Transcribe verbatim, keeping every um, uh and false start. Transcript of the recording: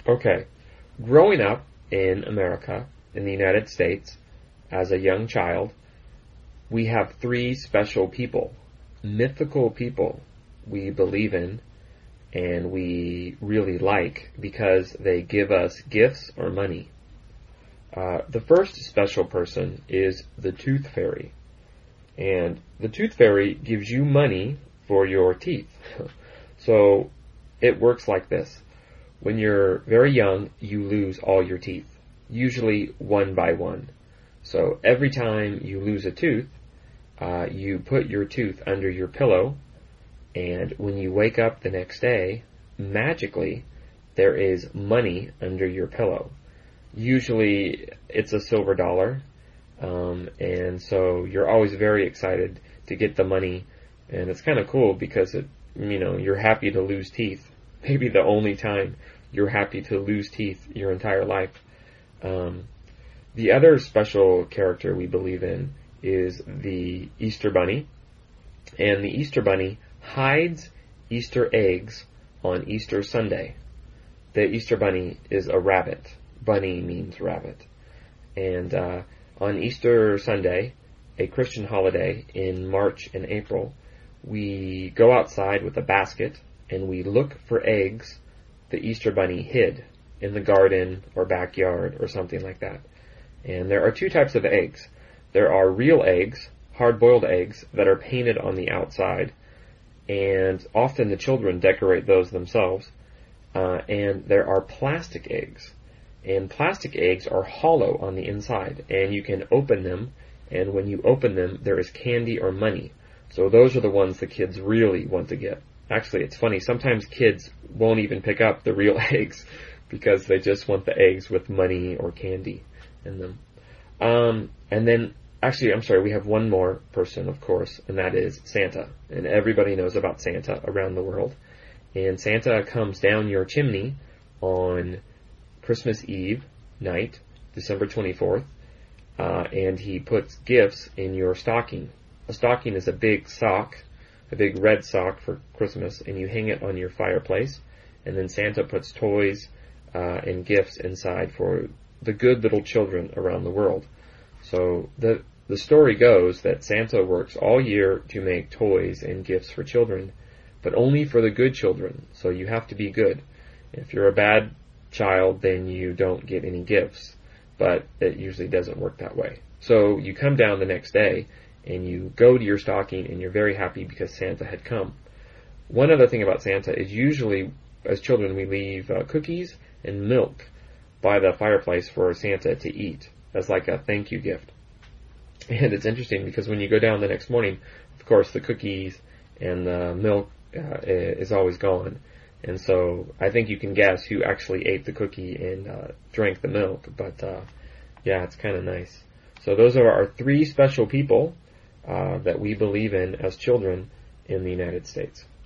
Okay. Growing up in America, in the United States, as a young child, we have three special people, mythical people we believe in and we really like because they give us gifts or money. Uh, the first special person is the Tooth Fairy. And the Tooth Fairy gives you money for your teeth. So it works like this. When you're very young, you lose all your teeth, usually one by one. So every time you lose a tooth, uh, you put your tooth under your pillow, and when you wake up the next day, magically, there is money under your pillow. Usually it's a silver dollar, um, and so you're always very excited to get the money, and it's kind of cool because it, you know, you're happy to lose teeth. Maybe the only time you're happy to lose teeth your entire life. Um, the other special character we believe in is the Easter Bunny, and the Easter Bunny hides Easter eggs on Easter Sunday. The Easter Bunny is a rabbit. Bunny means rabbit. And uh, on Easter Sunday, a Christian holiday in March and April, we go outside with a basket and we look for eggs the Easter Bunny hid in the garden or backyard or something like that. And there are two types of eggs. There are real eggs, hard-boiled eggs, that are painted on the outside, and often the children decorate those themselves. Uh, and there are plastic eggs. And plastic eggs are hollow on the inside, and you can open them, and when you open them, there is candy or money. So those are the ones the kids really want to get. Actually, it's funny, sometimes kids won't even pick up the real eggs because they just want the eggs with money or candy in them. Um, and then, actually, I'm sorry, we have one more person, of course, and that is Santa. And everybody knows about Santa around the world. And Santa comes down your chimney on Christmas Eve night, December twenty-fourth, uh, and he puts gifts in your stocking. A stocking is a big sock, a big red sock for Christmas, and you hang it on your fireplace, and then Santa puts toys uh, and gifts inside for the good little children around the world. So the the story goes that Santa works all year to make toys and gifts for children, but only for the good children, so you have to be good. If you're a bad child, then you don't get any gifts, but it usually doesn't work that way. So you come down the next day, and you go to your stocking, and you're very happy because Santa had come. One other thing about Santa is usually, as children, we leave uh, cookies and milk by the fireplace for Santa to eat as like a thank you gift. And it's interesting because when you go down the next morning, of course, the cookies and the milk uh, is always gone. And so I think you can guess who actually ate the cookie and uh, drank the milk. But uh, yeah, it's kind of nice. So those are our three special people uh, that we believe in as children in the United States.